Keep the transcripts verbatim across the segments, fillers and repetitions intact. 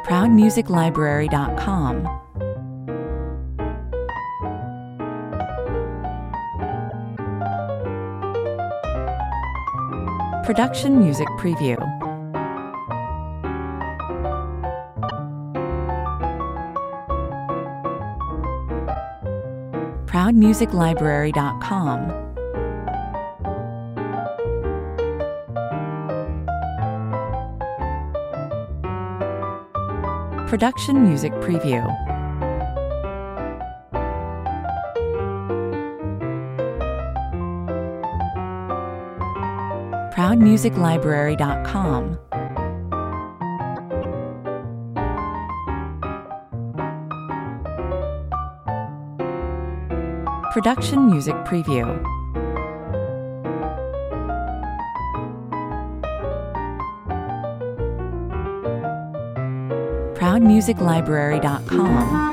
proud music library dot com. Production Music Preview. proud music library dot com. Production Music Preview. proud music library dot com. Production Music Preview. proud music library dot com.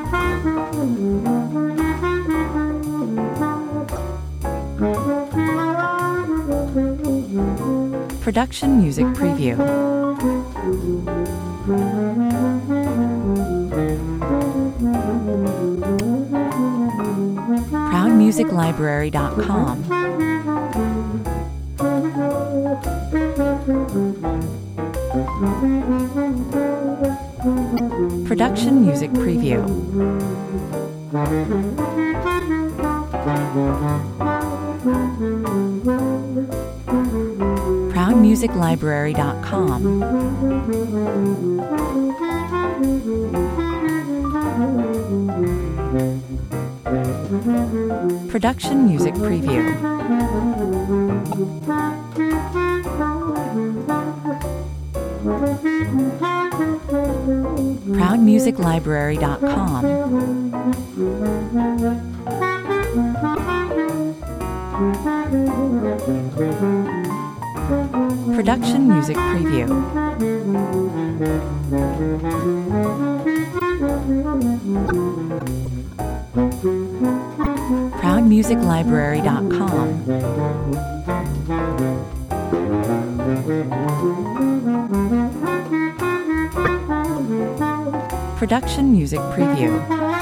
Production Music Preview. proud music library dot com. Production Music Preview. proud music library dot com. Production Music Preview. proud music library dot com. Production Music Preview. proud music library dot com. Production Music Preview.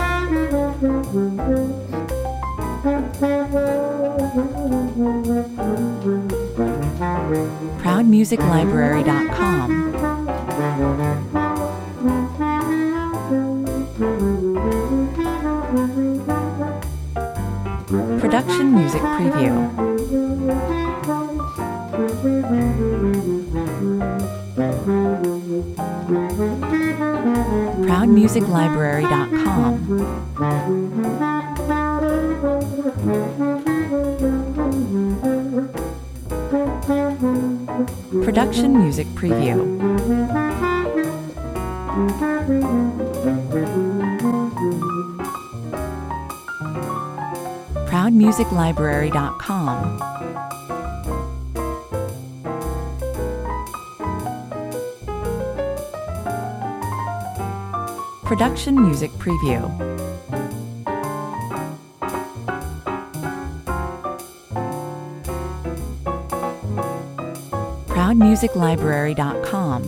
proud music library dot com. Production Music Preview. proud music library dot com. Production Music Preview. proud music library dot com. Production Music Preview. proud music library dot com.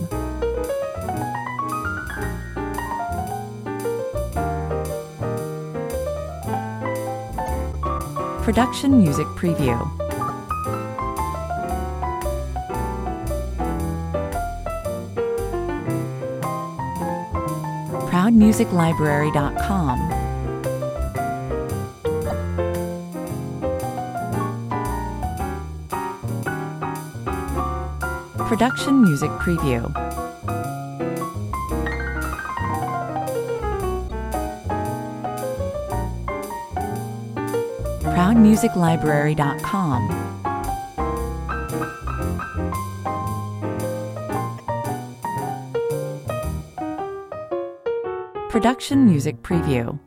Production Music Preview. proud music library dot com. Production Music Preview. proud music library dot com. Production Music Preview.